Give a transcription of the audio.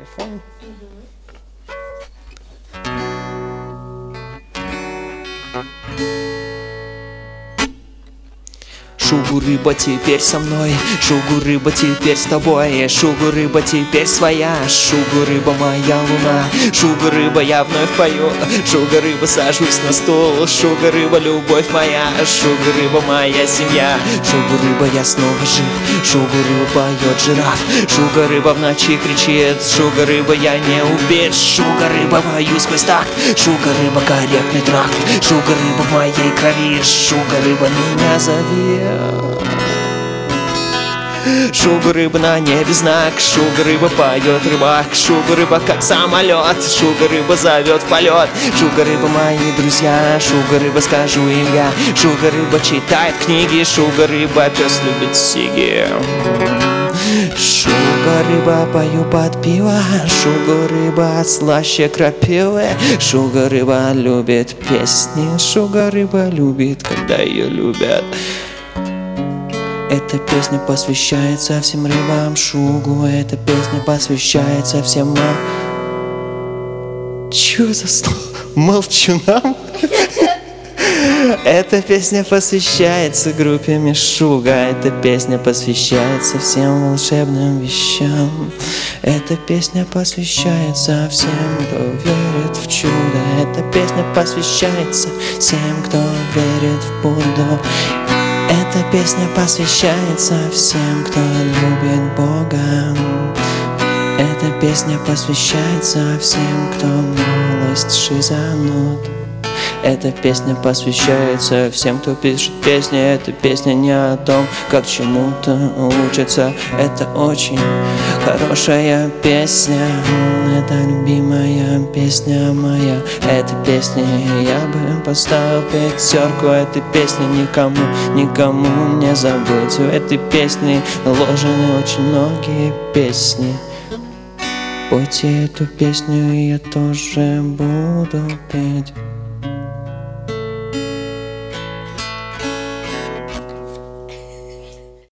телефон. Шугу-рыба теперь со мной, шугу-рыба теперь с тобой, шугу-рыба теперь своя, шугу-рыба моя луна, шугу-рыба я вновь пою, шугу-рыба сажусь на стул, шугу-рыба любовь моя, шугу-рыба моя семья, шугу-рыба я снова жив, шугу-рыба поет жираф, шугу-рыба в ночи кричит, шугу-рыба я не убит, шугу-рыба пою сквозь такт, шугу-рыба корректный тракт, шугу-рыба в моей крови, шугу-рыба меня зовет. Шугу-рыба на небе знак, шугу-рыба поет рыбак, шугу-рыба как самолет, шугу-рыба зовет в полет, шугу-рыба мои друзья, шугу-рыба скажу им я, шугу-рыба читает книги, шугу-рыба пес любит сиги. Шугу-рыба пою под пиво, шугу-рыба слаще крапивы, шугу-рыба любит песни, шугу-рыба любит, когда ее любят. Эта песня посвящается всем рыбам шугу, эта песня посвящается всем Чё за слово? Молчунам? Эта песня посвящается группе Мишуга, эта песня посвящается всем волшебным вещам. Эта песня посвящается всем, кто верит в чудо. Эта песня посвящается всем, кто верит в Будду. Эта песня посвящается всем, кто любит Бога. Эта песня посвящается всем, кто малость шизанут. Эта песня посвящается всем, кто пишет песни. Эта песня не о том, как чему-то учиться. Это очень хорошая песня. Это любимая песня моя. Эта песня я бы поставил 5. Этой песни никому не забыть. В этой песне наложены очень многие песни. Пойте эту песню, и я тоже буду петь.